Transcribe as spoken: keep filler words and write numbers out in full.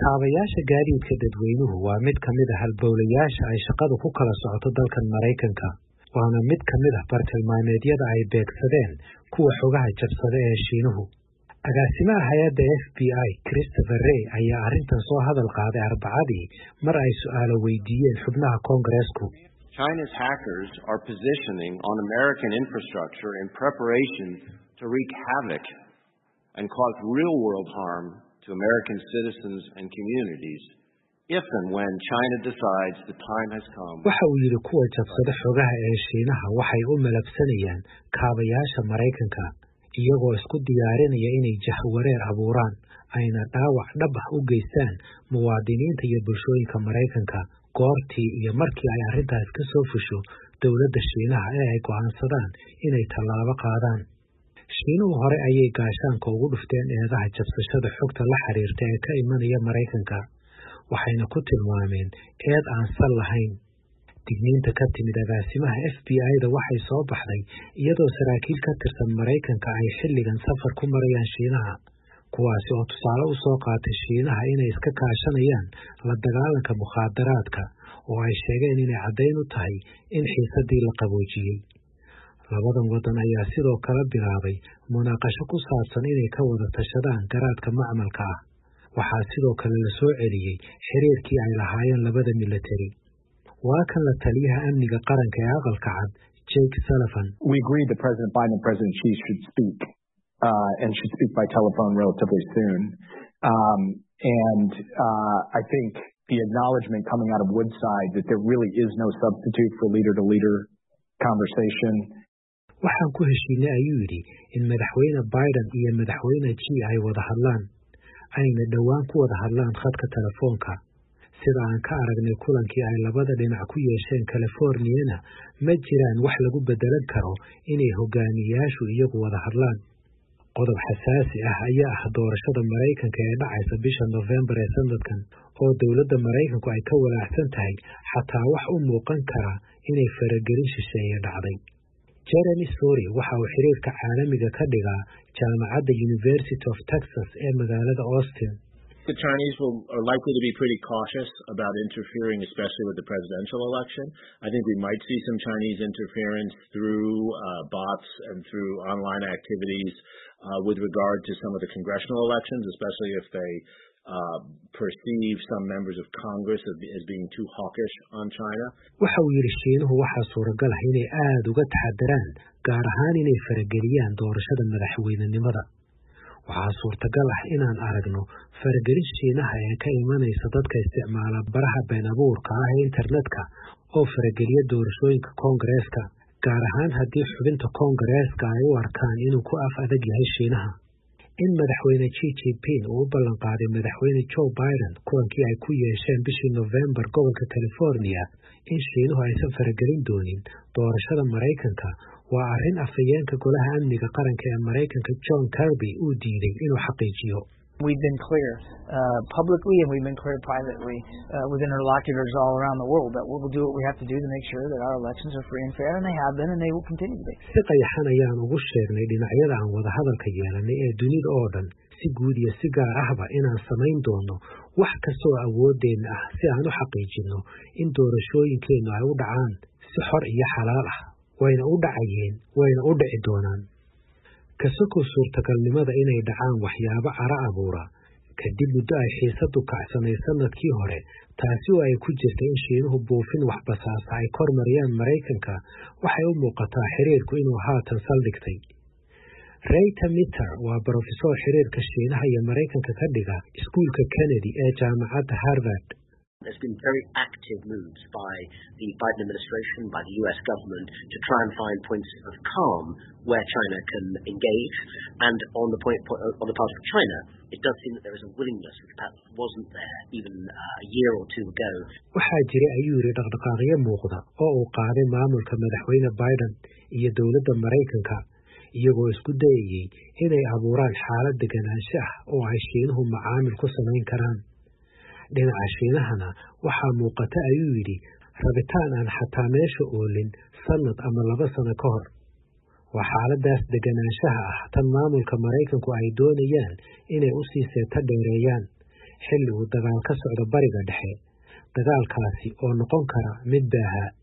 kaabayaasha gaadiidka dadweynuhu waa mid ka mid ah halbowlayaasha ay shaqadu ku kala socoto dalkan Maraykanka, waana mid ka mid ah bartilmaameedyada ay beegsadeen kuwa xogaha jabsada ee Shiinuhu. Agaasimaha hay'adda F B I Christopher Wray ayaa arrintan soo hadal qaaday Arbacadii mar ay su'aalo weydiiyeen xubnaha Koongareesku. China's hackers are positioning on American infrastructure in preparation to wreak havoc and cause real-world harm to American citizens and communities if and when China decides the time has come. Waxa uu yiri kuwa jabsada xogaha ee Shiinaha waxay u malabsanayaan kaabayaasha Maraykanka iyagoo isku diyaarinaya inay jahwareer abuuraan ayna dhaawac dhab ah u geystaan muwaadiniinta iyo bulshooyinka Maraykanka goortii iyo markii ay arrintaas ka soo fusho dowladda Shiinaha ee ay go'aansadaan inay tallaabo qaadaan. Shiinuhu hore ayay gaashaanka ugu dhufteen eedaha jabsashada xogta la xiriirta ee ka imanaya Maraykanka, waxayna ku tilmaameen eed aan sal lahayn. Digniinta ka timid agaasimaha F B I-da waxay soo baxday iyadoo saraakiil ka tirsan Maraykanka ay xilligan safar ku marayaan Shiinaha, kuwaasi oo tusaale u soo qaatay Shiinaha inay iska kaashanayaan la dagaalanka mukhaadaraadka oo ay sheegeen inay caddayn u tahay in xiisadii la qaboojiyey. Labadan waddan ayaa sidoo kale bilaabay munaaqasho ku saabsan inay ka wada tashadaan garaadka macmalka ah. Waxaa sidoo kale la soo celiyey xiriirkii ay lahaayeen labada military. Waa kan la taliyaha amniga qaranka ee aqalka cad Jake Sullivan. We agree that President Biden and President Xi should speak uh, and should speak by telephone relatively soon. Um, and uh, I think the acknowledgement coming out of Woodside that there really is no substitute for leader-to-leader conversation. Waxaan ku heshiinay ayuu yidhi in madaxweyne Biden iyo madaxweyne Xi ay wada hadlaan, ayna dhowaan ku wada hadlaan khadka telefoonka. Sida aan ka aragnay kulankii ay labada dhinac ku yeesheen Californiana, ma jiraan wax lagu bedelan karo inay hogaamiyayaashu iyagu wada hadlaan. Qodob xasaasi ah ayaa ah doorashada Maraykanka ee dhacaysa bisha November ee sanadkan, oo dowladda Maraykanku ay ka walaacsan tahay xataa wax u muuqan kara inay faragelin shisheeye dhacday. Jeremy Story waxa uu xiriirka caalamiga ka dhigaa jaamacadda University of Texas ee magaalada Austin. The Chinese will, are likely to be pretty cautious about interfering, especially with the presidential election. I think we might see some Chinese interference through uh, bots and through online activities uh, with regard to some of the congressional elections, especially if they uh, perceive some members of Congress as, as being too hawkish on China. Waxa uu yiri Shiinuhu waxaa suuragal ah inay aad uga taxadaraan, gaar ahaan inay farageliyaan doorashada madaxweynenimada. Waxaa suurtagal ah inaan aragno faragelin Shiinaha ee ka imanaysa dadka isticmaala baraha been abuurka ah ee internetka oo farageliya doorashooyinka Koongareeska, gaar ahaan haddii xubinta Koongareeska ay u arkaan inuu ku af adag yahay Shiinaha. In madaxweyne Xi Jinping uu u ballan qaaday madaxweyne Joe Biden kulankii ay ku yeesheen bishii November gobolka California in Shiinuhu aysan faragelin doonin doorashada Maraykanka waa arrin afhayeenka golaha amniga qaranka ee Maraykanka John Kirby uu diiday inuu xaqiijiyo. We've been clear uh, publicly and we've been clear privately uh, with interlocutors all around the world that we'll do what we have to do to make sure that our elections are free and fair, and they have been and they will continue to be. Si qayaxan ayaan ugu sheegnay dhinacyada aan wada hadalka yeelanay ee dunida oo dhan si guud iyo si gaar ahba inaan samayn doono wax kastoo awoodeenna ah si aan u xaqiijino in doorashooyinkeennu ay u dhacaan si xor iyo xalaal ah, wayna u dhacayeen wayna u dhici doonaan. kasoko suurtagalnimada inay dhacaan waxyaabo cara abuura kadib muddo ay xiisadu kacsanay sanadkii hore, taasi oo ay ku jirta in Shiinuhu buufin wax basaasa ay kormariyaan Maraykanka, waxay u muuqataa xiriirku inuu haatan saldhigtay. Rayta Mitter waa professor xiriirka Shiinaha iyo Maraykanka ka dhiga iskuulka Kennedy ee jaamacadda Harvard. There's been very active moves by the Biden administration, by the U S government, to try and find points of calm where China can engage. And on the point, on the part of China, it does seem that there is a willingness which perhaps wasn't there even uh, a year or two ago. Waxaa jiray ayuu yiri dhaqdhaqaaqyo muuqda oo uu qaaday maamulka madaxweyne Biden iyo dowladda Maraykanka, iyagoo isku dayayay inay abuuraan xaalad deganaansho ah oo ay Shiinuhu macaamil ku samayn karaan. Dhinaca Shiinahana waxaa muuqata ayuu yidhi rabitaan aan xataa meesha oolin sanad ama laba sano ka hor. Waa xaaladaas deganaanshaha ah tan maamulka Maraykanku ay doonayaan inay u sii seeta dheereeyaan, xilli uu dagaal ka socdo bariga dhexe dagaalkaasi oo noqon kara mid baaha